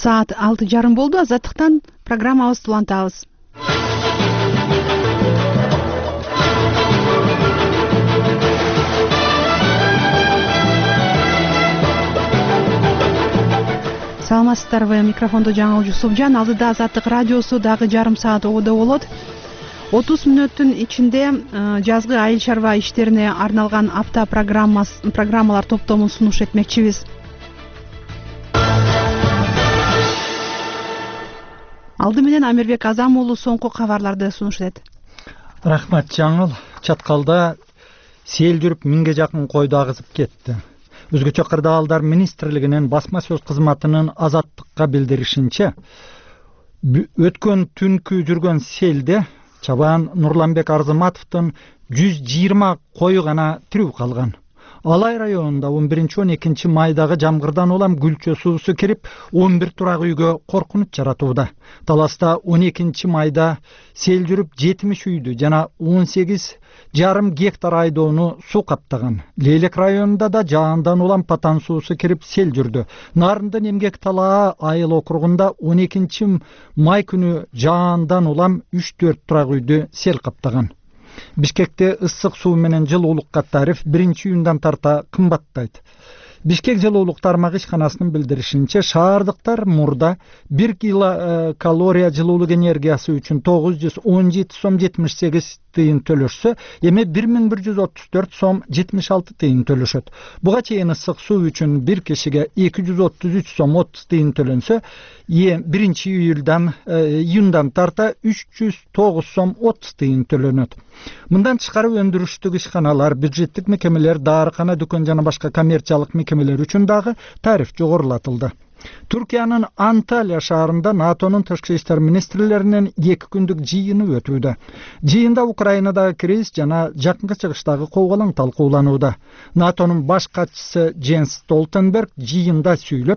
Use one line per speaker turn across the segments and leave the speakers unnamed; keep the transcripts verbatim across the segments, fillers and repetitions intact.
Saat алты жарым болду. Азаттыктан программабызды улантабыз. Саламатсыздарбы? Микрофондо Жаңыл Жусупжан. Алдыда Азаттык радиосу дагы жарым саат ободо болот. отуз мүнөттүн ичинде жазгы айыл чарба иштерине арналган апта программалар топтомун сунуш этмекчибиз. Алды менен Амирбек Азам уулу соңку кабарларды сунуш этет.
Рахмат Жаңыл. Чаткалда сел жүрүп миңге жакын койду агызып кетти. Өзгөчө кырдаалдар министрлигинин басма сөз кызматынын Азаттыкка билдиришинче, өткөн түнкү жүргөн селде Чабан Нурланбек Арзыматовдун жүз жыйырма кою гана тирүү калган. Алай районунда он биринчи он экинчи майдагы жамгырдан улам гүлчө суусу кирип, он бир турак үйгө коркунуч жаратууда. Таласта он экинчи майда сел жүрүп жетимиш үйдү жана он сегиз жарым гектар айдоону суу каптаган. Лейлек районунда да жаандан улам патан суусу кирип сел жүрдү. Нарындын Эмгек Талаа айыл округунда он экинчи май күнү жаандан улам үч төрт турак үйдү сел каптаган. Бишкекте ысык суу менен жылуулукка тариф биринчи июндан тарта кымбаттайт. Бишкек жылуулук тармагы ишканасынын билдиришинче, шаардыктар мурда бир килокалория жылуулук энергиясы үчүн тогуз жүз он жети сом жетимиш сегиз тыйын төлөшсө, эми бир миң бир жүз отуз төрт сом жетимиш алты тыйын төлөшөт. Буга чейин ысык суу үчүн бир кишиге эки жүз отуз үч сом отуз тыйын төлөнсө, биринчи июлдан июндан тарта үч жүз тогуз сом отуз тыйын төлөнөт. Мындан тышкары өндүрүштүк ишканалар, бюджеттик мекемелер, даарыкана, дүкөн жана башка коммерциялык мекемелер үчүн дагы тариф жогорулатылды. Түркиянын Анталия шаарында НАТОнун тышкы иштер министрлеринин эки күндүк жыйыны өтүүдө. Жыйында Украинадагы кризис жана жакынкы чыгыштагы коогалаң талкууланууда. НАТОнун баш катчысы Дженс Столтенберг жыйында сүйлөп,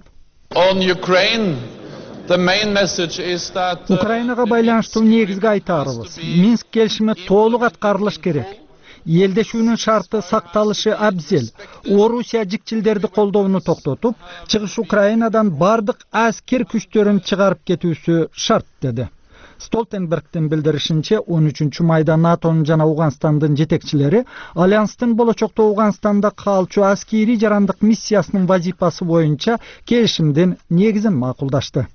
Украинага байланыштуу негизги айтаарыбыз, Минск келишими толук аткарылыш керек. Элдешүүнүн шарты сакталышы абзел. Орусия жикчилдерди колдоону токтотуп, чыгыш Украинадан бардык аскер күчтөрүн чыгарып кетүүсү шарт деди. Столтенбергдин билдиришинче, он үчүнчү майда НАТОнун жана Ауганстандын жетекчилери Альянстын болочокто Ауганстанда калчу аскери жарандык миссиясынын вазифасы боюнча келишимдин негизин макулдашты.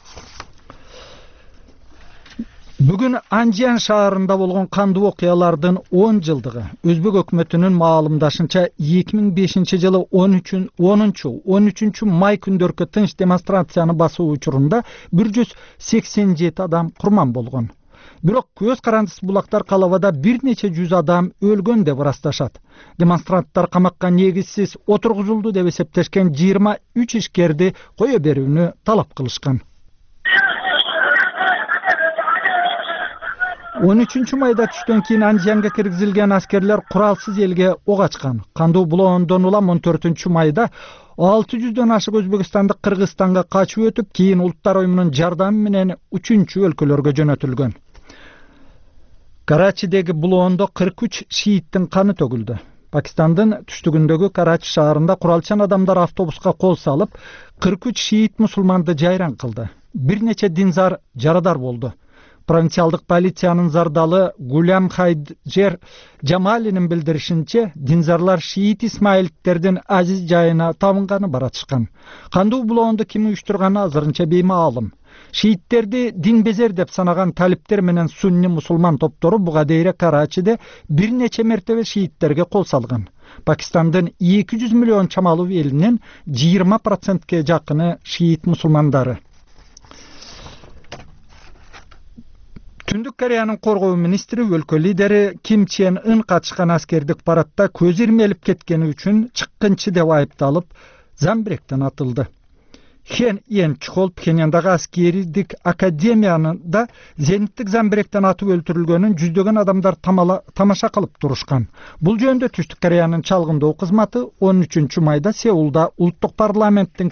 Бүгүн Анжиан шаарында болгон кандуу окуялардын он жылдыгы. Өзбек өкмөтүнүн маалымдашынча эки миң бешинчи жылы онунчу он үчүнчү май күндөркү тынч демонстрацияны басуу учурунда бир жүз сексен жети адам курман болгон. Бирок көз карандысыз булактар калабада бир нече жүз адам өлгөн деп ырасташат. Демонстранттар камакка негизсиз отургузулду деп эсептешкен жыйырма үч ишкерди кое берүүнү талап кылышкан. он үчүнчү майда түштөн кийин Анжиянга киргизилген аскерлер куралсыз элге ок ачкан. Кандуу булоондон улам он төртүнчү майда алты жүздөн ашык өзбекстандык Кыргызстанга качып өтүп, кийин Улуттар уюмунун жардамы менен үчүнчү өлкөлөргө жөнөтүлгөн. Карачидеги булоондо кырк үч шииттин каны төгүлдү. Пакистандын түштүгүндөгү Карачи шаарында куралчан адамдар автобуска кол салып, кырк үч шиит мусулманды жайран кылды. Бир нече динзар жарадар болду. Провинциалдык полициянын зардалы Гулям Хайджер Жамалинин билдиришинче, динзарлар шиит исмаилиттердин азиз жайына табынганы баратышкан. Кандуу булоонду ким уюштурганы азырынча беймаалым. Шииттерди дин безер деп санаган талиптер менен сунни мусулман топтору буга дейре Карачиде бир нече мертебе шииттерге кол салган. Пакистандын эки жүз миллион чамалуу элинин жыйырма процентке жакыны шиит мусулмандары. Түндүк Кореянын коргоо министри өлкө лидери Ким Чен Ын катышкан аскердик парадда көз ирмелип кеткени үчүн чыккынчы деп айыпталып, замбиректен атылды. Хен Йен Чхол Пхеньяндагы аскердик академиянында зениттик замбиректен атып өлтүрүлгөнүн жүздөгөн адамдар тамаша кылып турушкан. Бул жөнүндө Түштүк Кореянын чалгындоо кызматы он үчүнчү майда Сеулда Улуттук парламенттин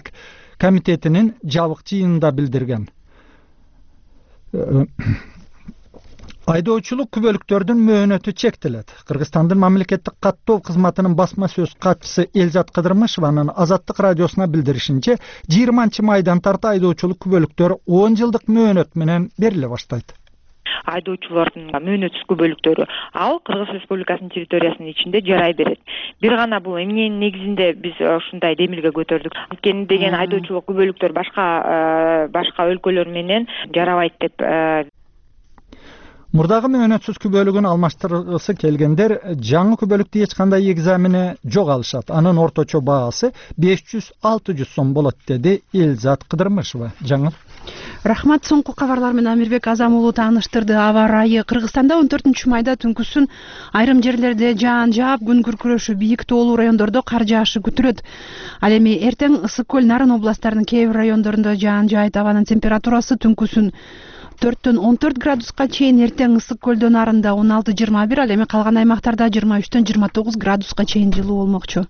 комитетинин жабык жыйынында билдирген. Айдоочулук күбөлүктөрдүн мөөнөтү чектелет. Кыргызстандын мамлекеттик каттоо кызматынын басма сөз катчысы Элзат Кыдырмышеванын Азаттык радиосуна билдиришинче, жыйырманчы майдан тарта айдоочулук күбөлүктөр он жылдык мөөнөт менен бериле баштайт.
Айдоочулардын мөөнөтсүз күбөлүктөрү ал Кыргыз Республикасынын территориясынын ичинде жарай берет. Бир гана бул эмненин негизинде биз ушундай демилге көтөрдүк. Анткени деген айдоочулук күбөлүктөр башка башка өлкөлөр менен жарабайт деп.
Мурдагы мөөнөтсүз күбөлүгүн алмаштыргысы келгендер жаңы күбөлүктү эч кандай экзамени жок алышат. Анын орточо баасы беш жүз алты жүз сом болот, деди Элзат Кыдырмышева. Жаңы
Рахмат. Соңку кабарлар менен Амирбек Азам уулу тааныштырды. Аба ырайы Кыргызстанда он төртүнчү майда түнкүсүн айрым жерлерде жаан жаап, күн күркүрөшү, бийик тоолуу райондордо кар жаашы күтүлөт. Ал эми эртең Ысык көл, Нарын областтарынын кээ бир райондорунда жаан жаайт. Абанын температурасы түнкүсүн төрттөн он төрт градуска чейин, эртең Ысык көлдө, Нарында он алты жыйырма бир, ал эми калган аймактарда жыйырма үчтөн жыйырма тогуз градуска чейин жылуу болмокчу.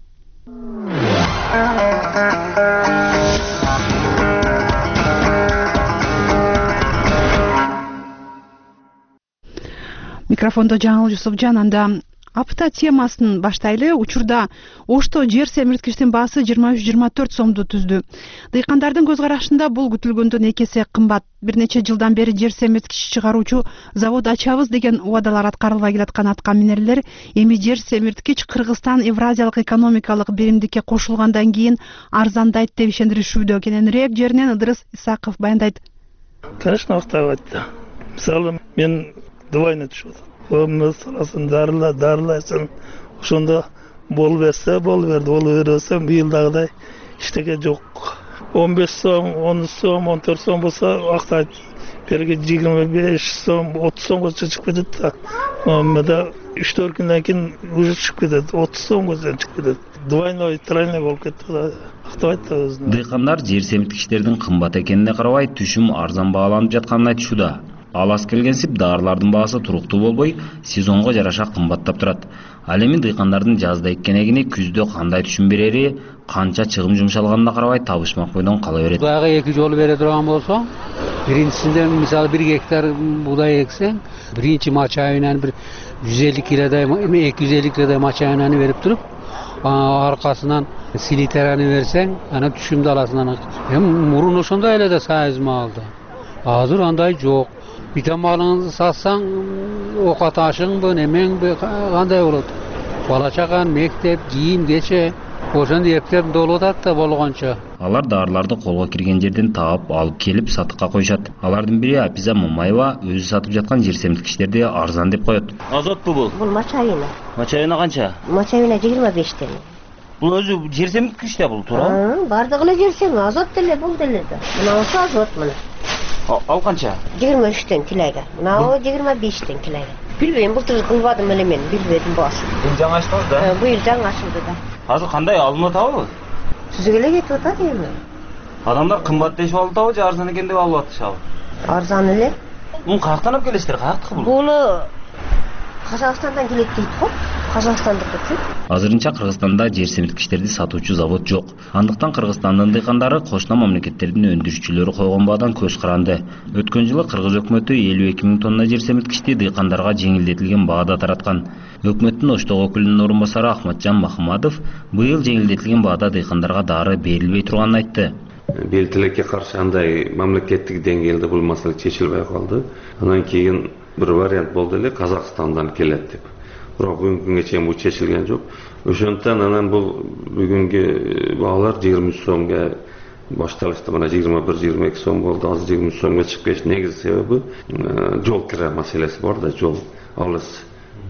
Микрофондо Жаңыл Жусупжан. Анда апта темасын баштайлы. Учурда Ошто жер семирткичтин баасы жыйырма үч жыйырма төрт сомду түздү. Дыйкандардын көз карашында бул күтүлгөндөн эки эсе кымбат. Бир нече жылдан бери жер семирткич чыгаруучу завод ачабыз деген убадалар аткарылбай келаткан атка минерлер эми жер семирткич Кыргызстан Евразиялык экономикалык биримдикке кошулгандан кийин арзандайт деп ишендиришүүдө. Кененирээк жеринен Ыдырыс Исаков баяндайт.
Конечно, актабайт. Мисалы мен двойно түшөт. Өмүр саласын дарыла дарылайсың. Ошондо болуп берсе, болуп берди. Болуп берсе, быйылдагыдай эчтеке жок. он беш сом, он сом, он төрт сом болсо актайт. Берги жыйырма беш сом, отуз сомго чыгып кетет да. Мында үч төрт күндөн кийин уже чыгып кетет. отуз сомго чыгып кетет. Двойной, тройной болуп кетти да. Актабайт да өзүнө.
Дыйкандар жер семирткичтердин кымбат экенине карабай, түшүм арзан бааланып жатканын айтышууда. Ал аз келгенсип даарылардын баасы туруктуу болбой, сезонго жараша кымбаттап турат. Ал эми дыйкандардын жазда эккен эгини күздө кандай түшүм берери, канча чыгым жумшалганына карабай табышмак бойдон кала берет.
Будайга эки жолу бере турган болсо, биринчисинде мисалы бир гектар будай эксең, биринчи мачайынан бир жүз элүү килодай, эми эки жүз элүү килодай мачайнаны берип туруп, аркасынан селитраны берсең, ана түшүмдү аласың. Эми мурун ошондой эле да сайыз маалда. Азыр андай жок. Битамалыңды сатсаң, окат ашыңбы, немеңби, кандай болот? Бала чаган, мектеп, кийим, кече, ошондо эптеп долуп атат да болгончо.
Алар даарыларды колго кирген жерден таап алып келип сатыкка коюшат. Алардын бири Апиза Мамаева өзү сатып жаткан жер семирткичтерди арзан деп коет.
Азотпу бул?
Бул мачайына.
Мачайына канча?
Мачайына жыйырма беш теңге.
Бул өзү жер семирткич да бул, туура?
Бардыгы эле жер семирткич, азот деле, бул деле да. Мынабысы азот мына.
Ал канча?
жыйырма үчтөн килога. Мынабы жыйырма бештен килога. Билбейм, былтыр кылбадым эле мен, билбедим башы.
Бул жаңы ачтыңыз да?
Быйыл жаңы ачылды да.
Азыр кандай алынып атабы?
Түзүгө эле кетип атат эми.
Адамдар кымбат дешип алып же арзан экен деп алып атышабы?
Арзан эле.
Муну каяктан алып келесиздер? Каяктыкы бул?
Бул Казакстандан келет дейт го. Казакстандыкы.
Азырынча Кыргызстанда жер семирткичтерди сатуучу завод жок. Андыктан Кыргызстандын дыйкандары кошуна мамлекеттердин өндүрүүчүлөрү койгон баадан көз каранды. Өткөн жылы Кыргыз өкмөтү элүү эки миң тонна жер семирткичти дыйкандарга жеңилдетилген баада тараткан. Өкмөттүн Оштогу өкүлүнүн орун басары Ахматжан Махмадов быйыл жеңилдетилген баада дыйкандарга дары берилбей турганын айтты.
Бел тилекке каршы андай мамлекеттик деңгээлде бул маселе чечилбей калды. Андан кийин бир вариант болду эле, Казакстандан келет деп. Бирок бүгүнкү күнгө чейин бул чечилген жок. Ошондуктан анан бул бүгүнкү баалар жыйырма үч сомго башталышты. Мына жыйырма бир жыйырма эки сом болду, азыр жыйырма үч сомго чыгып кетти. Негизи себеби жол кире маселеси бар да, жол алыс.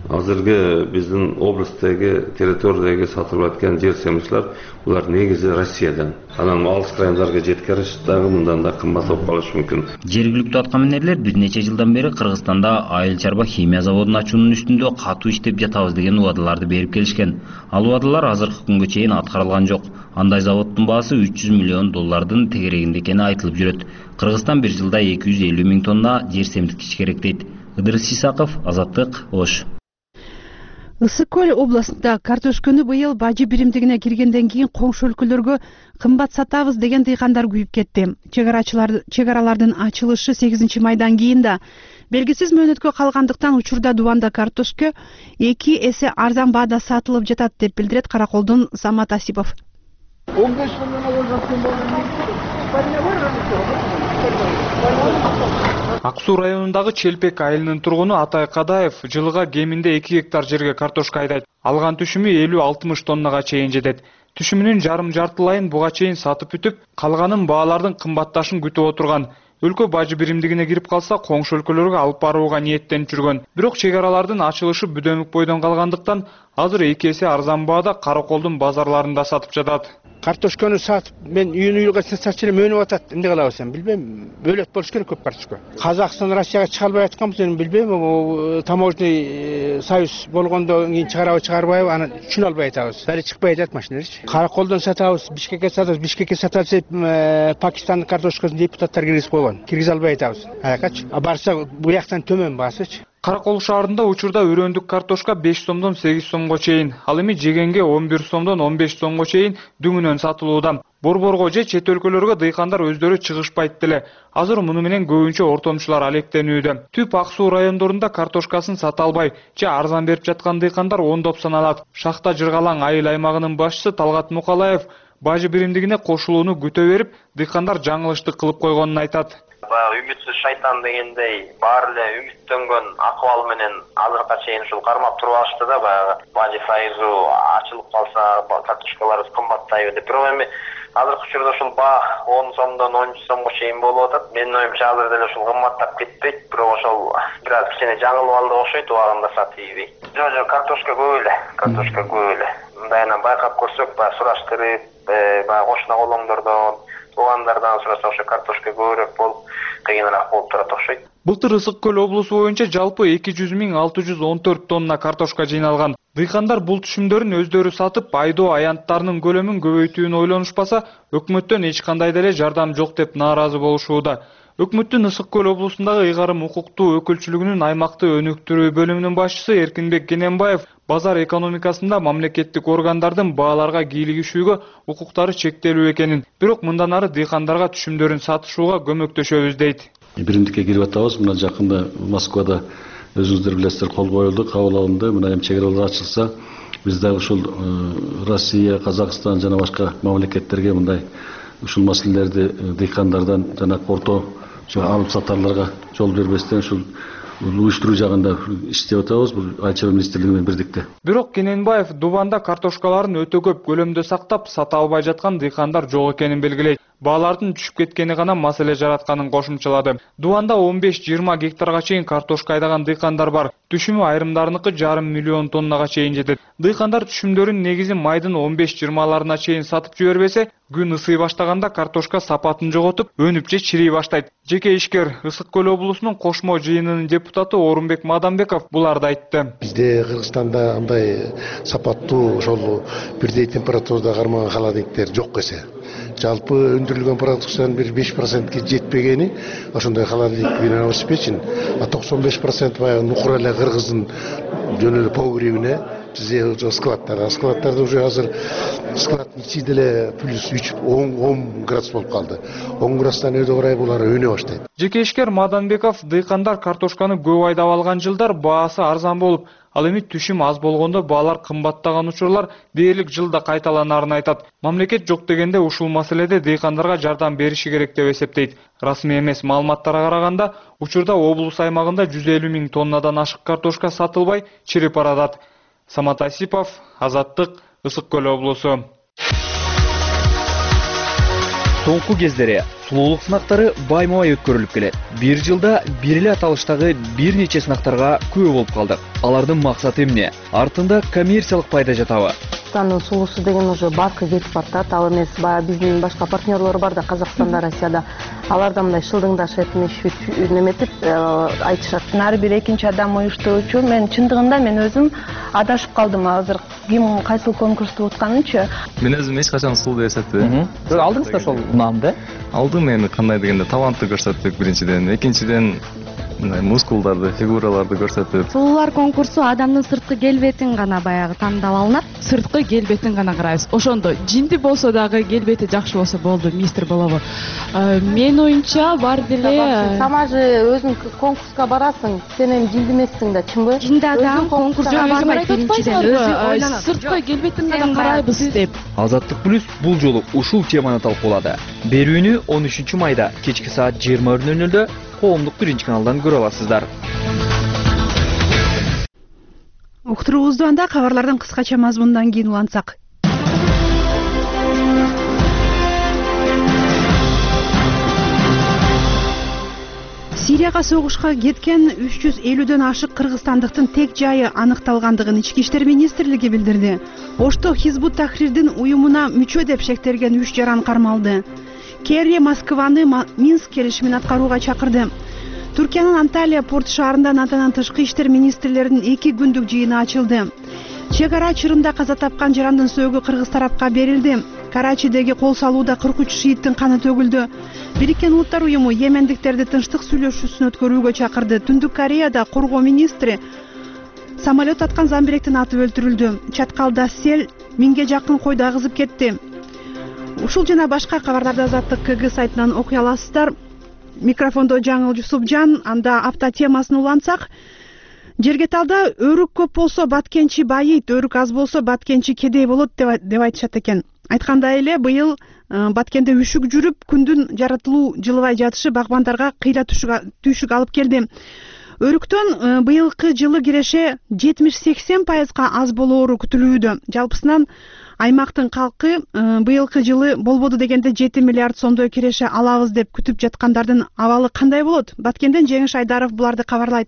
Азыркы биздин областтагы, территориядагы сатылып аткан жер семирткичтер булар негизи Россиядан. Анан алыс райондорго жеткириш дагы мындан да кымбат болуп калышы мүмкүн.
Жергиликтүү атка минерлер бир нече жылдан бери Кыргызстанда Айыл чарба химия заводун ачуунун үстүндө катуу иштеп жатабыз деген убадаларды берип келишкен. Ал убадалар азыркы күнгө чейин аткарылган жок. Андай заводдун баасы үч жүз миллион доллардын тегерегинде экени айтылып жүрөт. Кыргызстан бир жылда эки жүз элүү миң тонна жер семирткич керек дейт. Ыдырыс Исаков, Азаттык, Ош.
Ысык көл областында картошканы быйыл бажы биримдигине киргенден кийин коңшу өлкөлөргө кымбат сатабыз деген дыйкандар күйүп кетти. Чегаралардын ачылышы сегизинчи майдан кийин да белгисиз мөөнөткө калгандыктан учурда Дубанда картошка эки эсе арзан баада сатылып жатат деп билдирет Караколдун Самат Асипов.
он беш мыңдан алып жаткан Ак Суу районундагы Челпек айылынын тургуну Атай Кадаев жылыга кеминде эки гектар жерге картошка айдайт. Алган түшүмү элүү алтымыш тоннага чейин жетет. Түшүмүнүн жарым жартылайын буга чейин сатып бүтүп, калганын баалардын кымбатташын күтүп отурган. Өлкө бажы биримдигине кирип калса, коңшу өлкөлөргө алып барууга ниеттенип жүргөн. Бирок чегаралардын ачылышы Бүдөмүк бойдон калгандыктан азыр эки эсе арзан баада Караколдун базарларында сатып жатат.
Картошканы сатып, мен үйүн үйгө сатчы элем өнүп атат. Эмне кылабыз эми билбейм. Бөлөт болуш керек көп картошка. Казакстан Россияга чыга албай атканбыз, эми билбейм. Могу таможенный союз болгондо кийин чыгарабы чыгарбайбы, аны түшүнө албай атабыз. Бери чыкпай атат машиналарчы. Караколдон сатабыз, Бишкекке сатабыз. Бишкекке саталса Пакистандын картошкасын депутаттар киргизип койгон. Киргизе албай атабыз. Аякачы. А барса бу жактан төмөн баасычы.
Каракол шаарында учурда өрөөндүк картошка беш сомдон сегиз сомго чейин, ал эми жегенге он бир сомдон он беш сомго чейин дүңүнөн сатылууда. Борборго же чет өлкөлөргө дыйкандар өздөрү чыгышпайт деле. Азыр муну менен көбүнчө ортомчулар алектенүүдө. Түп Ак Суу райондорунда картошкасын сата албай, же арзан берип жаткан дыйкандар ондоп саналат. Шахта Жыргалаң айыл аймагынын башчысы Талгат Мукалаев бажы биримдигине кошулууну күтө берип, дыйкандар жаңылыштык кылып койгонун айтат.
Баягы үмүтсүз шайтан дегендей баары эле үмүттөнгөн акыбал менен азыркыга чейин ушул кармап туруп алышты да, баягы бажы сайызы ачылып калса картошкаларыбыз кымбаттайбы деп. Бирок эми азыркы учурда ушул баа он сомдон он үч сомго чейин болуп атат. Менин оюмча азыр деле ушул кымбаттап кетпейт, бирок ошол бир аз кичине жаңылып алды окшойт, убагында сатыйбы. Жок, жок, картошка көп эле, картошка көп эле. Мындайынан байкап көрсөк, баягы сураштырып, баягы кошуна колоңдордон, туугандардан сураса ошо картошка көбүрөөк болуп, кыйыныраак болуп турат окшойт.
Былтыр Ысык көл облусу боюнча жалпы эки жүз миң алты жүз он төрт тонна картошка жыйналган. Дыйкандар бул түшүмдөрүн өздөрү сатып, айдоо аянттарынын көлөмүн көбөйтүүнү ойлонушпаса, өкмөттөн эч кандай деле жардам жок деп нааразы болушууда. Өкмөттүн Ысык көл облусундагы ыйгарым укуктуу өкүлчүлүгүнүн аймакты өнүктүрүү бөлүмүнүн башчысы Эркинбек Кененбаев базар экономикасында мамлекеттик органдардын бааларга кийлигишүүгө укуктары чектелүү экенин, бирок мындан ары дыйкандарга түшүмдөрүн сатышууга көмөктөшөбүз дейт.
Биримдикке кирип атабыз. Мына жакында Москвада өзүңүздөр билесиздер кол коюлду, кабыл алынды. Мына эми чегаралар ачылса, биз дагы ушул Россия, Казакстан жана башка мамлекеттерге мындай ушул маселелерди дыйкандардан жана орто алып сатарларга жол бербестен ушул уюштуруу жагында иштеп атабыз. Бул Айыл чарба министрлиги менен бирдикте.
Бирок Кененбаев Дубанда картошкаларын өтө көп көлөмдө сактап, сата албай жаткан дыйкандар жок экенин белгилейт. Баалардын түшүп кеткени гана маселе жаратканын кошумчалады. Дубанда он беш жыйырма гектарга чейин картошка айдаган дыйкандар бар. Түшүмү айрымдарыныкы жарым миллион тоннага чейин жетет. Дыйкандар түшүмдөрүн негизи майдын он беш жыйырмаларына чейин сатып жибербесе, күн ысый баштаганда картошка сапатын жоготуп, өнүп же чирей баштайт. Жеке ишкер Ысык көл облусунун кошмо жыйынынын депутаты Орунбек Мадамбеков буларды айтты.
Бизде Кыргызстанда андай сапаттуу ошол бирдей температурада кармаган холодильниктер жок эсе. Жалпы өндүрүлгөн продукциянын бир беш процентке жетпегени ошондой холодильник менен обеспечен, а токсон беш процент баягы нукура эле Кыргыздын жөн эле погребине же складтар. Складтарда уже азыр складдын ичи деле плюс үч он градус болуп калды. он градустан өйдө карай булар өнө баштайт.
Жеке ишкер Мадамбеков дыйкандар картошканы көп айдап алган жылдар баасы арзан болуп, ал эми түшүм аз болгондо баалар кымбаттаган учурлар дээрлик жылда кайталанарын айтат. Мамлекет жок дегенде ушул маселеде дыйкандарга жардам бериши керек деп эсептейт. Расмий эмес маалыматтарга караганда, учурда облус аймагында жүз элүү миң тоннадан ашык картошка сатылбай чирип баратат. Самат Асипов, Азаттык, Ысык көл облусу.
Соңку кездери сулуулук сынактары байма-бай өткөрүлүп келет. Бир жылда бир эле аталыштагы бир нече сынактарга күбө болуп калдык. Алардын максаты эмне? Артында коммерциялык пайда жатабы?
Казакстандын сулуусу деген уже баркы кетип атат. Ал эмес, баягы биздин башка партнерлор бар да Казакстанда, Россияда. Алар да мындай шылдыңдашып, мешүп, неметип айтышат. Нары бир экинчи адам уюштуруучу. Мен чындыгында мен өзүм адашып калдым азыр. Ким кайсыл конкурсту утканынчы.
Мен өзүм эч качан сулуу деп эсептебейм.
Сиз алдыңыз да ошол унаамды?
Алдым, эми кандай дегенде талантты көрсөттүк биринчиден, экинчиден мускулдарды, фигураларды көрсөтүп.
Сулуулар конкурсу адамдын сырткы келбетин гана баягы тандап алынат.
Сырткы келбетин гана карайбыз. Ошондо жинди болсо дагы келбети жакшы болсо болду, мистер болобу. Менин оюмча бар деле.
Сама же өзүң конкурска барасың, сен эми жинди эмессиң да, чынбы?
Жинди адам конкурска барбайт биринчиден, өзү ойлонот.
Сырткы келбетин гана карайбыз деп.
Азаттык плюс бул жолу ушул теманы талкуулады. Берүүнү он үчүнчү майда кечки саат жыйырма ноль нөлдө коомдук биринчи каналдан көрө аласыздар.
Уктуруубузду анда кабарлардын кыскача мазмунунан кийин улантсак. Сирияга согушка кеткен үч жүз элүүдөн ашык кыргызстандыктын тек жайы аныкталгандыгын Ички иштер министрлиги билдирди. Ошто Хизбут Тахрирдин уюмуна мүчө деп шектелген үч жаран кармалды. Керри Москваны Минск келишимин аткарууга чакырды. Туркиянын Анталия порт шаарында натанан тышкы иштер министрлеринин эки күндүк жыйыны ачылды. Чек ара чырымда каза тапкан жарандын сөөгү кыргыз тарапка берилди. Карачидеги кол салууда кырк үч шииттин каны төгүлдү. Бириккен Улуттар уюму йемендиктерди тынчтык сүйлөшүүсүн өткөрүүгө чакырды. Түндүк Кореяда коргоо министри самолет аткан замбиректин атып өлтүрүлдү. Чаткалда сел миңге жакын койду агызып кетти. Ушул жана башка кабарларды Азаттык КГ сайтынан окуй аласыздар. Микрофондо Жаңыл Жусупжан. Анда апта темасын улантсак, жерге талда өрүк көп болсо баткенчи байыйт, өрүк аз болсо баткенчи кедей болот деп айтышат экен. Айткандай эле, быйыл Баткенде үшүк жүрүп, күндүн жаратылуу жылыбай жатышы багбандарга кыйла түйшүк алып келди. Өрүктөн быйылкы жылы киреше жетимиш сексен пайызга аз болоору күтүлүүдө. Жалпысынан аймактын калкы быйылкы жылы болбоду дегенде жети миллиард сомдой киреше алабыз деп күтүп жаткандардын абалы кандай болот? Баткенден Жеңиш Айдаров буларды кабарлайт.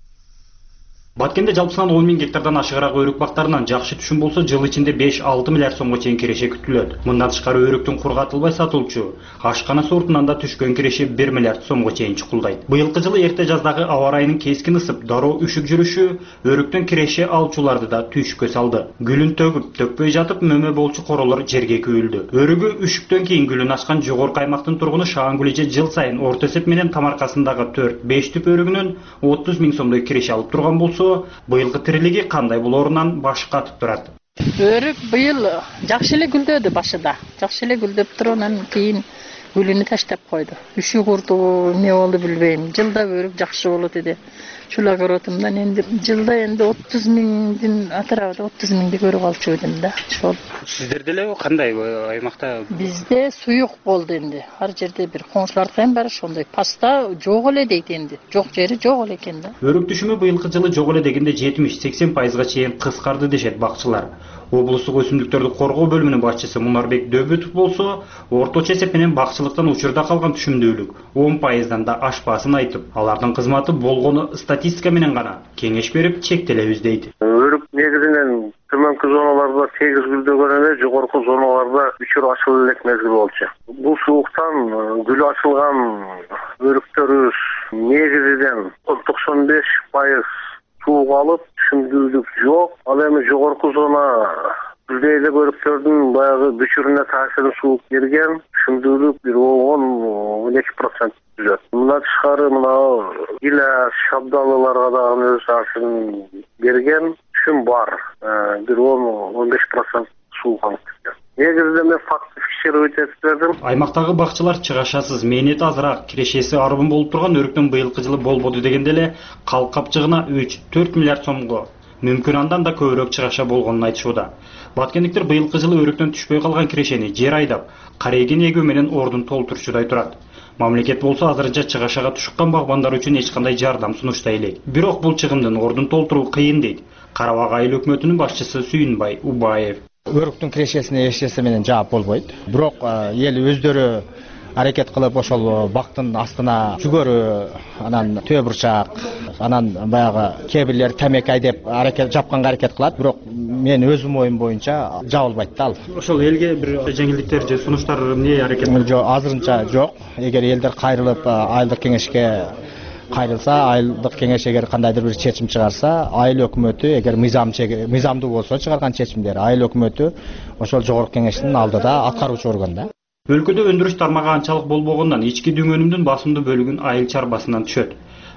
Баткенде жалпысынан он миң гектардан ашыгыраак өрүк бактарынан жакшы түшүм болсо, жыл ичинде беш алты миллиард сомго чейин киреше күтүлөт. Мындан тышкары өрүктүн кургатылбай сатылчу ашкана сортунан да түшкөн киреше бир миллиард сомго чейин чукулдайт. Быйылкы жылы эрте жаздагы аба ырайынын кескин ысып, дароо үшүк жүрүшү өрүктөн киреше алчуларды да түйшүккө салды. Гүлүн төгүп, төкпөй жатып мөмө болчу королор жерге күйүлдү. Өрүгү үшүктөн кийин гүлүн ачкан жогорку аймактын тургуну Шаангүл эже жыл сайын орто эсеп менен тамаркасындагы төрт беш түп өрүгүнөн отуз миң сомдой киреше алып турган болсо, быйылкы тирилиги кандай болоорунан баш катып турат.
Өрүк быйыл жакшы эле гүлдөдү башында. Жакшы эле гүлдөп туруп, анан кийин гүлүнү таштап койду. Үшүк урду, эмне болду билбейм. Жылда өрүк жакшы болот эди. Шула көрөтүм да, энди жылда энди отуз миңдин атырабыда отуз миңди көрүп алчу эдим да. Ошол.
Сиздерде эле кандай аймакта?
Бизде суюк болду энди. Ар жерде бир коңшулардын бар ошондой паста жок эле дейт энди. Жок жери жок эле экен да.
Өрүк түшүмү быйылкы жылы жок эле дегенде жетимиш сексен пайызга чейин кыскарды дешет бакчылар. Облустук өсүмдүктөрдү коргоо бөлүмүнүн башчысы Мунарбек Дөбүтов болсо, орточо эсеп менен бакчылыктан учурда калган түшүмдүүлүк он пайыздан да ашпасын айтып, алардын кызматы болгону статистика менен гана кеңеш берип чектелебиз дейт.
Өрүк негизинен төмөнкү зоналарда сегиз гүлдөгөн эле, жогорку зоналарда үчөр ачылып элек мезгил болчу. Бул сууктан гүлү ачылган өрүктөрүбүз негизинен токсон беш пайыз суук алып, түшүмдүүлүк жок. Ал эми жогорку зона гүлдейлик өрүктөрдүн баягы бүчүрүнө таасирин суук берген, түшүмдүүлүк бир он он эки процент түзөт. Мындан тышкары мына гиле шабдалыларга дагы өз таасирин берген, түшүм бар. Бир он он беш процент суук алып кеткен. Негизинен мен факты фиксировать этип бердим.
Аймактагы бакчылар чыгашасыз, мээнети азыраак, кирешеси арбын болуп турган өрүктөн быйылкы жылы болбоду дегенде эле калк капчыгына үч төрт миллиард сомго, мүмкүн андан да көбүрөөк чыгаша болгонун айтышууда. Баткендиктер быйылкы жылы өрүктөн түшпөй калган кирешени жер айдап, карайген эгүү менен ордун толтурчудай турат. Мамлекет болсо азырынча чыгашага тушуккан багбандар үчүн эч кандай жардам сунуштай элек. Бирок бул чыгымдын ордун толтуруу кыйын дейт Кара Бак айыл өкмөтүнүн башчысы Сүйүнбай Убаев.
Өрүктүн кирешесине эч нерсе менен жаап болбойт. Бирок эл өздөрү аракет кылып ошол бактын астына жүгөрү, анан төө бурчак, анан баягы кээ бирлер тамеки айдеп аракет жапканга аракет кылат, бирок мен өзүм оюм боюнча жабылбайт да ал.
Ошол элге бир жеңилдиктер же сунуштар эмне аракет?
Жок, азырынча жок. Эгер элдер кайрылып айылдык кеңешке кайрылса, айылдык кеңеш эгер кандайдыр бир чечим чыгарса, айыл өкмөтү эгер мыйзам мыйзамдуу болсо чыгарган чечимдер, айыл өкмөтү ошол жогорку кеңештин алдыда аткаруучу орган да.
Өлкөдө өндүрүш тармагы анчалык болбогондон ички дүңөнүмдүн басымдуу бөлүгүн айыл чарбасынан түшөт.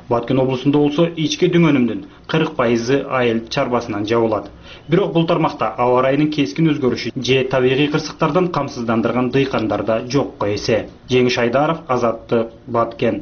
Баткен облусунда болсо ички дүңөнүмдүн кырк пайызы айыл чарбасынан жабылат. Бирок бул тармакта аба ырайынын кескин өзгөрүшү же табигый кырсыктардан камсыздандырган дыйкандар да жокко эсе. Жеңиш Айдаров, Азаттык, Баткен.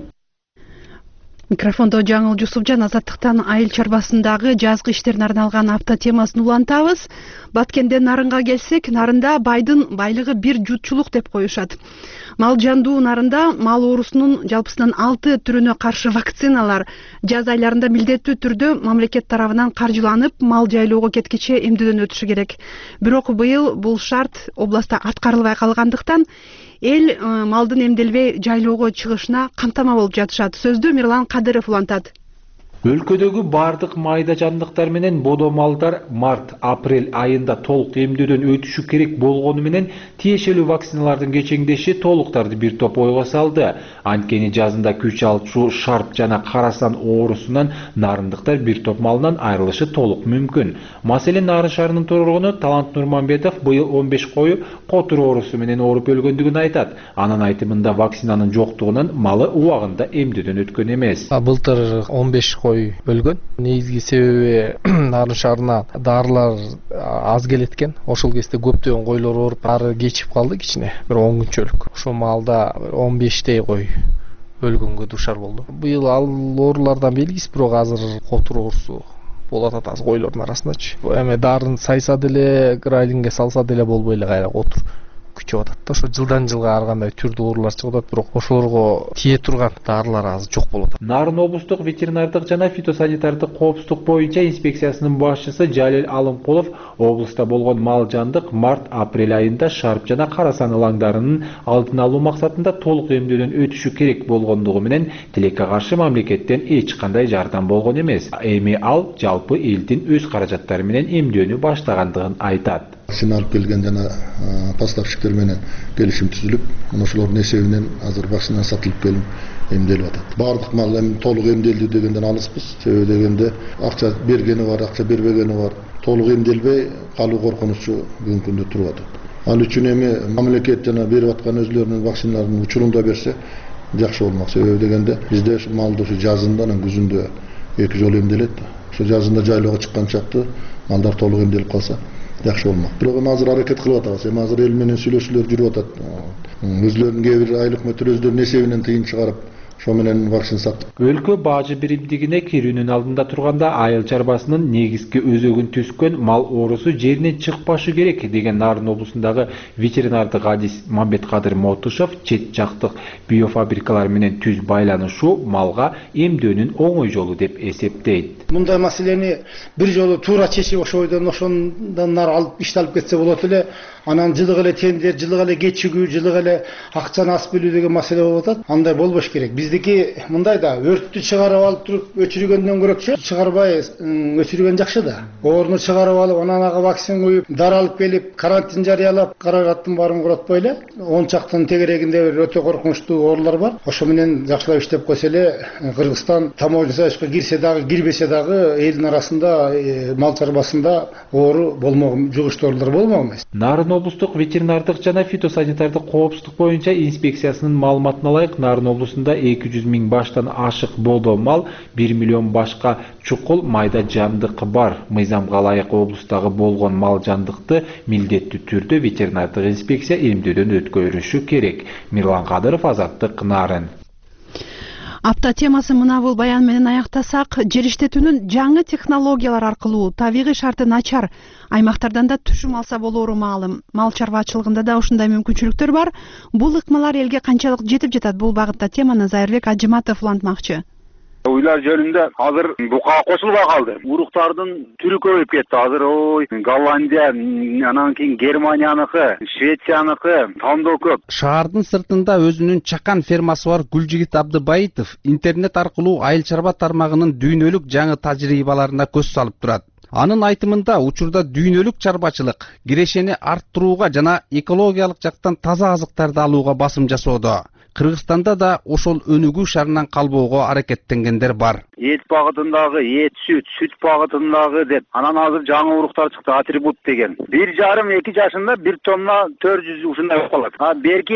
Микрофондо Жаңыл Жусупжан. Азаттыктан айыл чарбасындагы жазгы иштерине арналган апта темасын улантабыз. Баткенден Нарынга келсек, Нарында байдын байлыгы бир жутчулук деп коюшат. Мал жандуу Нарында мал оорусунун жалпысынан алты түрүнө каршы вакциналар жаз айларында милдеттүү түрдө мамлекет тарабынан каржыланып, мал жайлоого кеткиче эмдөөдөн өтүшү керек. Бирок быйыл бул шарт областта аткарылбай калгандыктан эл малдын эмделбей жайлоого чыгышына кантама болуп жатышат. Сөздү Мирлан Кадыров улантат.
Өлкөдөгү бардык майда жандыктар менен бодо малдар март-апрель айында толук эмдөөдөн өтүшү керек болгону менен тиешелүү вакциналардын кечеңдеши толуктарды бир топ ойго салды. Анткени жазында күч алчу шарп жана карасан оорусунан нарындыктар бир топ малынан айрылышы толук мүмкүн. Маселен, Нарын шаарынын тургуну Талант Нурманбетов быйыл он беш кою котур оорусу менен ооруп өлгөндүгүн айтат. Анын айтымында вакцинанын жоктугунан малы убагында эмдөөдөн өткөн эмес.
Былтыр он беш кой өлгөн. Негизги себеби Нарын шаарына дарылар аз келет экен. Ошол кезде көптөгөн койлор ооруп, ары кечип калды кичине. Бир он күнчөлүк. Ошол маалда он бештей кой өлгөнгө душар болду. Быйыл ал оорулардан белгисиз, бирок азыр котур оорусу болот атат аз койлордун арасындачы. Эми дарын сайса деле, грайлингге салса деле болбой эле кайра котур күчөп атат. Ошо жылдан жылга ар кандай түрдүү оорулар чыгып атат, бирок ошолорго тие турган дарылар азыр жок болуп атат.
Нарын облустук ветеринардык жана фитосанитардык коопсуздук боюнча инспекциясынын башчысы Жалил Алымкулов облуста болгон мал жандык март-апрель айында шарп жана карасан ылаңдарынын алдын алуу максатында толук эмдөөдөн өтүшү керек болгондугу менен тилекке каршы мамлекеттен эч кандай жардам болгон эмес. Эми ал жалпы элдин өз каражаттары менен эмдөөнү баштагандыгын айтат.
Вакцина алып келген жана поставщиктер менен келишим түзүлүп, ошолордун эсебинен азыр вакцина сатылып келип эмделип атат. Бардык мал эми толук эмделди дегенден алыспыз. Себеби дегенде акча бергени бар, акча бербегени бар. Толук эмделбей калуу коркунучу бүгүнкү күндө туруп атат. Ал үчүн эми мамлекет жана берип аткан өзлөрүнүн вакциналарын учурунда берсе жакшы болмок. Себеби дегенде бизде малды ушу жазында, анан күзүндө эки жолу эмделет. Ошо жазында жайлоого чыккан чакты малдар толук эмделип калса жакшы болмок. Бирок эми азыр аракет кылып атабыз. Эми азыр эл менен сүйлөшүүлөр жүрүп атат. Өзлөрүнүн кээ бир айлык өкмөттөр өздөрүнүн эсебинен тыйын чыгарып, ошо менен вакцина саттык.
Өлкө бажы биримдигине кирүүнүн алдында турганда айыл чарбасынын негизги өзөгүн түскөн мал оорусу жеринен чыкпашы керек деген Нарын облусундагы ветеринардык адис Мамбеткадыр Мотушов чет жактык биофабрикалар менен түз байланышуу малга эмдөөнүн оңой жолу деп эсептейт.
Мындай маселени бир жолу туура чечип ошо бойдон ошондон нары алып ишти алып кетсе болот эле. Анан жылык эле тендер, жылык эле кечигүү, жылык эле акчаны аз бөлүү деген маселе болуп атат. Андай болбош керек. Биздики мындай да өрттү чыгарып алып туруп өчүргөндөн көрөкчү чыгарбай өчүргөн жакшы да. Орну чыгарып алып, анан ага вакцина коюп, дары алып келип, карантин жарыялап, каражаттын баарын коротпой эле он чактын тегерегинде бир өтө коркунучтуу оорулар бар. Ошо менен жакшылап иштеп койсо эле Кыргызстан таможня союзга кирсе дагы, кирбесе дагы элдин арасында мал чарбасында оору болмок, жугуштуу оорулар болмок эмес.
Нарын облустук ветеринардык жана фитосанитардык коопсуздук боюнча инспекциясынын маалыматына ылайык Нарын облусунда эки жүз миң баштан ашык бодо мал, бир миллион башка чукул майда жандык бар. Мыйзамга ылайык облустагы болгон мал жандыкты милдеттүү түрдө ветеринардык инспекция эмдөөдөн өткөрүшү керек. Мирлан Кадыров, Азаттык, Нарын.
Апта темасы мынабул баян менен аяктасак, жер иштетүүнүн жаңы технологиялар аркылуу табигый шарты начар аймактардан да түшүм алса болоору маалым. Мал чарбачылыгында да ушундай мүмкүнчүлүктөр бар. Бул ыкмалар элге канчалык жетип жатат? Бул багытта теманы Зайырбек Ажыматов улантмакчы.
Уйлар жөнүндө азыр бука кошулбай калды. Уруктардын түрү көбөйүп кетти. Азыр ой Голландия, анан кийин Германияныкы, Швецияныкы тандоо көп.
Шаардын сыртында өзүнүн чакан фермасы бар Гүлжигит Абдыбаитов интернет аркылуу айыл чарба тармагынын дүйнөлүк жаңы тажрыйбаларына көз салып турат. Анын айтымында учурда дүйнөлүк чарбачылык кирешени арттырууга жана экологиялык жактан таза азыктарды алууга басым жасоодо. Кыргызстанда да ошол өнүгүү шарынан калбоого аракеттенгендер бар.
Эт багытындагы эт, сүт, сүт багытындагы деп. Анан азыр жаңы уруктар чыкты, атрибут деген. бир жарым эки жашында бир тонна төрт жүз ушундай болуп калат. А берки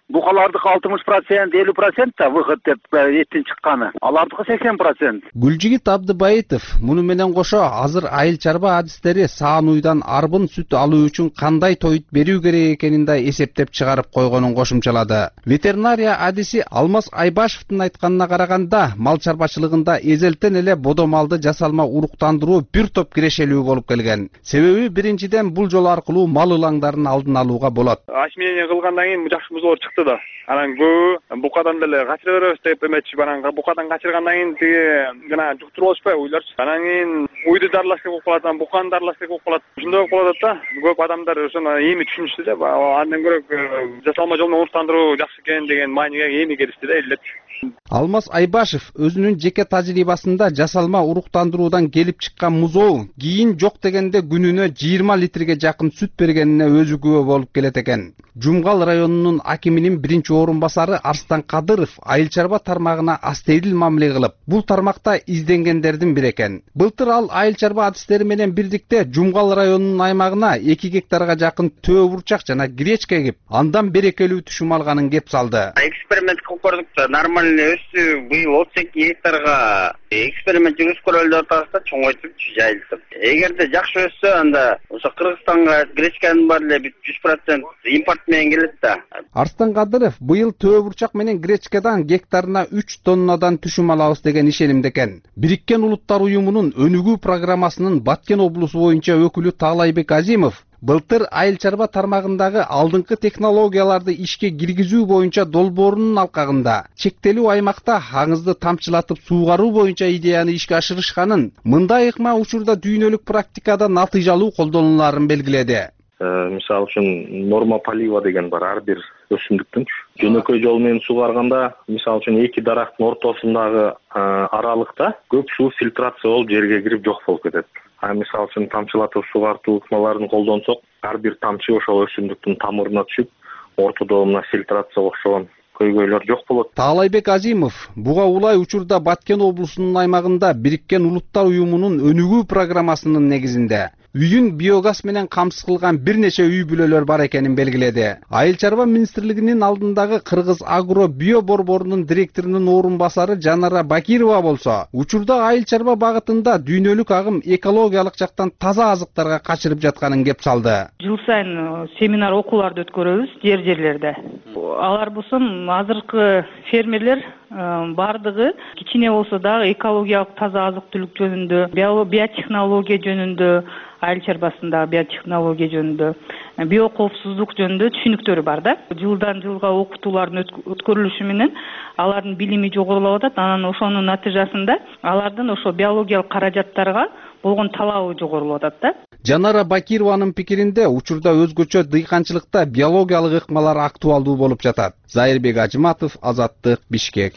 Букалардыкы алтымыш процент, элүү процент да выход деп эттин чыкканы. Алардыкы сексен процент.
Гүлжигит Абдыбайытов муну менен кошо азыр айыл чарба адистери саан уйдан арбын сүт алуу үчүн кандай тоют берүү керек экенин да эсептеп чыгарып койгонун кошумчалады. Ветеринария адиси Алмаз Айбашевдин айтканына караганда, мал чарбачылыгында эзелтен эле бодо малды жасалма уруктандыруу бир топ кирешелүү болуп келген. Себеби биринчиден бул жол аркылуу мал ылаңдарын алдын алууга болот.
Ашмене кылгандан кийин жакшы музор чыкты да. Анан көбү букадан деле качыра беребиз деп эметчи, анан букадан качыргандан кийин тиги гана жуктуруп алышпай уйларчы. Анан кийин уйду дарылаш керек болуп калат, анан буканы дарылаш керек болуп калат. Ушундай болуп калат да. Көп адамдар ошону эми түшүнүштү да. Андан көрө жасалма жол менен уруктандыруу жакшы экен деген мааниге эми келишти да элдер.
Алмаз Айбашев өзүнүн жеке тажрыйбасында жасалма уруктандыруудан келип чыккан музоо кийин жок дегенде күнүнө жыйырма литрге жакын сүт бергенине өзү күбө болуп келет экен. Жумгал районунун акиминин биринчи орун басары Арстан Кадыров айыл чарба тармагына астейдил мамиле кылып, бул тармакта изденгендердин бири экен. Былтыр ал айыл чарба адистери менен бирдикте Жумгал районунун аймагына эки гектарга жакын төө бурчак жана гречка эгип, андан берекелүү түшүм алганын кеп салды.
Эксперимент кылып көрдүк да, нормально өссү, быйыл отуз эки гектарга эксперимент жүргүзүп көрөлдөр атасында чоңойтуп жайылтып. Эгерде жакшы өссө, анда ошо Кыргызстанга гречканын баары эле жүз процент импорт менен келет да.
Арстан Кадыров быйыл төө бурчак менен гречкадан гектарына үч тоннадан түшүм алабыз деген ишенимде экен. Бириккен Улуттар уюмунун өнүгүү программасынын Баткен облусу боюнча өкүлү Таалайбек Азимов былтыр айыл чарба тармагындагы алдыңкы технологияларды ишке киргизүү боюнча долбоорунун алкагында чектелүү аймакта аңызды тамчылатып суугаруу боюнча идеяны ишке ашырышканын, мындай ыкма учурда дүйнөлүк практикада натыйжалуу колдонуларын белгиледи.
Мисалы үчүн норма полива деген бар, ар бир өсүмдүктүн жөнөкөй жол менен суугарганда, мисалы үчүн эки дарактын ортосундагы аралыкта көп суу фильтрация болуп жерге кирип жок болуп кетет. А мисалы үчүн тамчылатып суугартуу ыкмаларын колдонсок, ар бир тамчы ошол өсүмдүктүн тамырына түшүп, ортодо мына фильтрация окшогон көйгөйлөр жок болот.
Таалайбек Азимов буга улай учурда Баткен облусунун аймагында Бириккен Улуттар уюмунун өнүгүү программасынын негизинде үйүн биогаз менен камсыз кылган бир нече үй бүлөлөр бар экенин белгиледи. Айыл чарба министрлигинин алдындагы Кыргыз Агро био борборунун директорунун орун басары Жанара Бакирова болсо, учурда айыл чарба багытында дүйнөлүк агым экологиялык жактан таза азыктарга качырып жатканын кеп салды.
Жыл сайын семинар окууларды өткөрөбүз жер жерлерде. Алар болсо азыркы фермерлер бардыгы кичине болсо дагы экологиялык таза азык түлүк жөнүндө, биотехнология жөнүндө, айыл чарбасындагы биотехнология жөнүндө, биокоопсуздук жөнүндө түшүнүктөрү бар да. Жылдан жылга окутуулардын өткөрүлүшү менен алардын билими жогорулап атат. Анан ошонун натыйжасында алардын ошо биологиялык каражаттарга болгон талабы жогорулап атат да.
Жанара Бакированын пикиринде учурда өзгөчө дыйканчылыкта биологиялык ыкмалар актуалдуу болуп жатат. Зайырбек Ажыматов, Азаттык, Бишкек.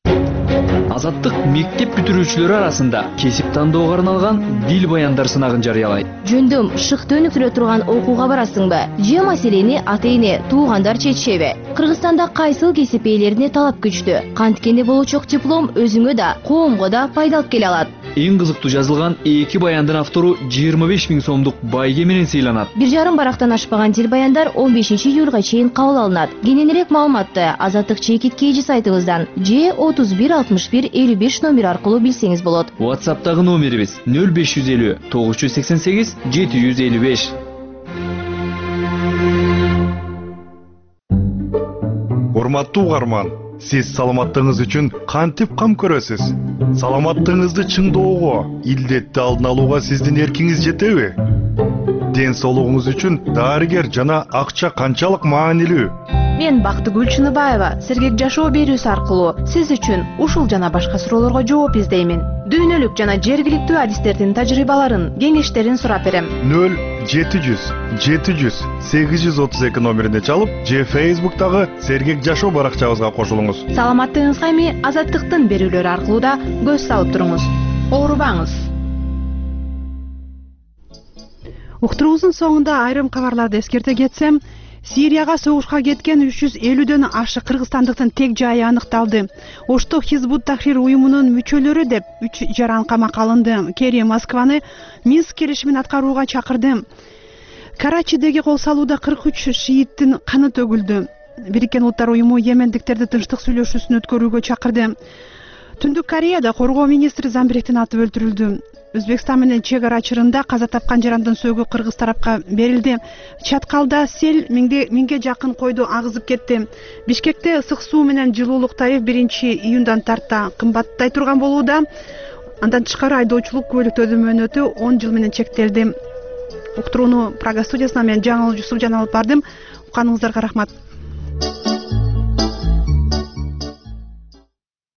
Азаттык мектеп бүтүрүүчүлөрү арасында кесип тандоого арналган дил баяндар сынагын жарыялайт.
Жөндөм шыкты өнүктүрө турган окууга барасыңбы? Же маселени ата-эне, туугандар чечишеби? Кыргызстанда кайсыл кесип ээлерине талап күчтүү? Канткени болочок диплом өзүңө да, коомго да пайдалып келе алат.
Эң кызыктуу жазылган эки баяндын автору жыйырма беш миң сомдук байге менен сыйланат.
Бир жарым барактан ашпаган дил баяндар он бешинчи июлга чейин кабыл алынат. Кененирээк маалыматты Азаттык чекит кейжи сайтыбыздан же отуз бир алтымыш бир элүү беш номер аркылуу билсеңиз болот.
WhatsApp'тагы номерибиз нөл беш жүз элүү тогуз жүз сексен сегиз жети жүз элүү беш.
Урматтуу угарман, сиз саламаттыгыңыз үчүн кантип кам көрөсүз? Саламаттыгыңызды чыңдоого, илдетти алдын алууга сиздин эркиңиз жетеби? Ден соолугуңуз үчүн дарыгер жана акча канчалык маанилүү?
Мен Бактыгүл Чыныбаева сергек жашоо берүүсү аркылуу сиз үчүн ушул жана башка суроолорго жооп издеймин. Дүйнөлүк жана жергиликтүү адистердин тажрыйбаларын, кеңештерин сурап берем.
нөл жети жүз жети жүз сегиз жүз отуз эки номерине чалып, же Facebook'тагы сергек жашоо баракчабызга кошулуңуз.
Саламаттыгыңызга эми Азаттыктын берүүлөрү аркылуу да көз салып туруңуз. Оорубаңыз.
Уктуруубуздун соңунда айрым кабарларды эскерте кетсем, Сирияга согушка кеткен үч жүз элүүдөн ашык кыргызстандыктын тек жайы аныкталды. Ошто Хизбут Тахрир уюмунун мүчөлөрү деп үч жаран камакка алынды. Керри Москваны Минск келишимин аткарууга чакырды. Карачидеги кол салууда кырк үч шииттин каны төгүлдү. Бириккен Улуттар уюму йемендиктерди тынчтык сүйлөшүүсүн өткөрүүгө чакырды. Түндүк Кореяда коргоо министри Замбиректин аты өлтүрүлдү. Өзбекстан менен чек ара чырында каза тапкан жарандын сөөгү кыргыз тарапка берилди. Чаткалда сел миңге жакын койду агызып кетти. Бишкекте ысык суу менен жылуулук тариф биринчи июндан тарта кымбаттай турган болууда. Андан тышкары айдоочулук көлүктөрдүн мөөнөтү он жыл менен чектелди. Уктурууну Прага студиясынан мен Жаңыл Жусупжан алып бардым. Укканыңыздарга рахмат.